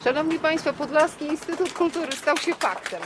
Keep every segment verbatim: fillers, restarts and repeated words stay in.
Szanowni Państwo, Podlaski Instytut Kultury stał się faktem.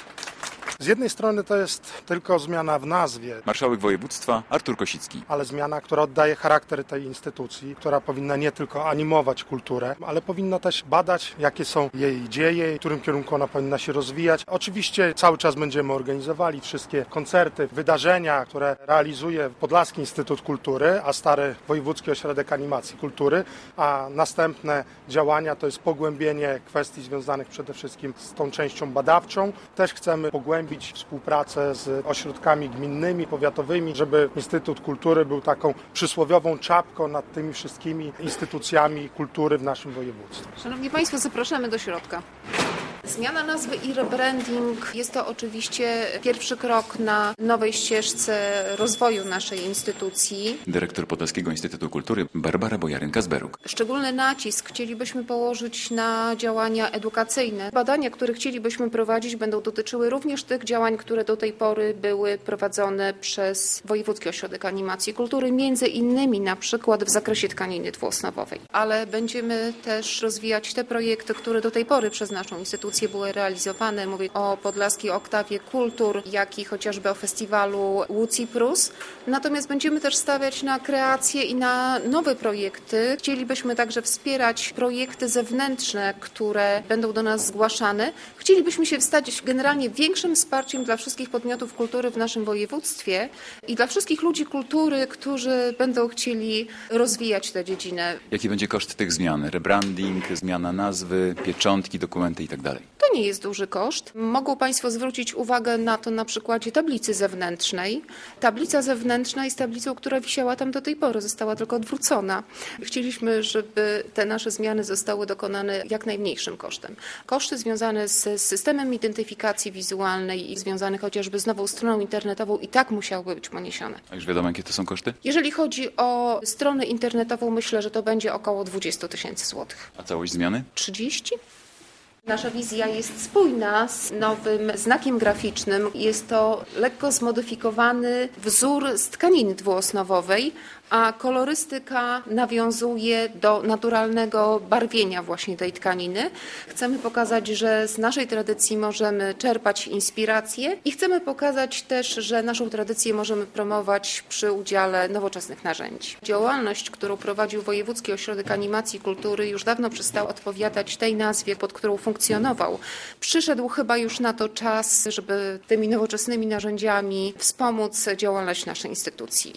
Z jednej strony to jest tylko zmiana w nazwie, Marszałek województwa Artur Kosicki. ale zmiana, która oddaje charakter tej instytucji, która powinna nie tylko animować kulturę, ale powinna też badać, jakie są jej dzieje, w którym kierunku ona powinna się rozwijać. Oczywiście cały czas będziemy organizowali wszystkie koncerty, wydarzenia, które realizuje Podlaski Instytut Kultury, a stary Wojewódzki Ośrodek Animacji Kultury, a następne działania to jest pogłębienie kwestii związanych przede wszystkim z tą częścią badawczą. Też chcemy pogłębić współpracę z ośrodkami gminnymi, powiatowymi, żeby Instytut Kultury był taką przysłowiową czapką nad tymi wszystkimi instytucjami kultury w naszym województwie. Szanowni Państwo, zapraszamy do środka. Zmiana nazwy i rebranding jest to oczywiście pierwszy krok na nowej ścieżce rozwoju naszej instytucji. Dyrektor Podlaskiego Instytutu Kultury Barbara Bojarynka-Zberuk. Szczególny nacisk chcielibyśmy położyć na działania edukacyjne. Badania, które chcielibyśmy prowadzić, będą dotyczyły również tych działań, które do tej pory były prowadzone przez Wojewódzki Ośrodek Animacji Kultury, między innymi na przykład w zakresie tkaniny dwuosnowowej. Ale będziemy też rozwijać te projekty, które do tej pory przez naszą instytucję były realizowane. Mówię o Podlaskiej Oktawie Kultur, jak i chociażby o festiwalu Łucji Prus. Natomiast będziemy też stawiać na kreację i na nowe projekty. Chcielibyśmy także wspierać projekty zewnętrzne, które będą do nas zgłaszane. Chcielibyśmy się stać generalnie większym wsparciem dla wszystkich podmiotów kultury w naszym województwie i dla wszystkich ludzi kultury, którzy będą chcieli rozwijać tę dziedzinę. Jaki będzie koszt tych zmian? Rebranding, zmiana nazwy, pieczątki, dokumenty itd. To nie jest duży koszt. Mogą Państwo zwrócić uwagę na to na przykładzie tablicy zewnętrznej. Tablica zewnętrzna jest tablicą, która wisiała tam do tej pory, została tylko odwrócona. Chcieliśmy, żeby te nasze zmiany zostały dokonane jak najmniejszym kosztem. Koszty związane z systemem identyfikacji wizualnej i związane chociażby z nową stroną internetową i tak musiały być poniesione. A już wiadomo, jakie to są koszty? Jeżeli chodzi o stronę internetową, myślę, że to będzie około dwadzieścia tysięcy złotych. A całość zmiany? trzydzieści? Nasza wizja jest spójna z nowym znakiem graficznym. Jest to lekko zmodyfikowany wzór z tkaniny dwuosnowowej, a kolorystyka nawiązuje do naturalnego barwienia właśnie tej tkaniny. Chcemy pokazać, że z naszej tradycji możemy czerpać inspiracje i chcemy pokazać też, że naszą tradycję możemy promować przy udziale nowoczesnych narzędzi. Działalność, którą prowadził Wojewódzki Ośrodek Animacji Kultury, już dawno przestała odpowiadać tej nazwie, pod którą funkcjonował. Przyszedł chyba już na to czas, żeby tymi nowoczesnymi narzędziami wspomóc działalność naszej instytucji.